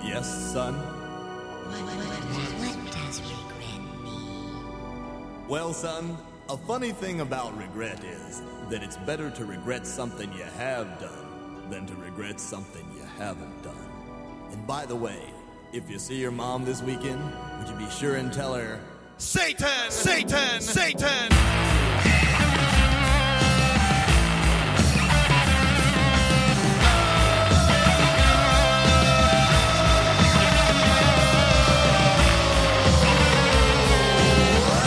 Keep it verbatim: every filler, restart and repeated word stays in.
Yes, son? What, what, what does regret mean? Well, son, a funny thing about regret is that it's better to regret something you have done than to regret something you haven't done. And by the way, if you see your mom this weekend, would you be sure and tell her, Satan! Satan! Satan!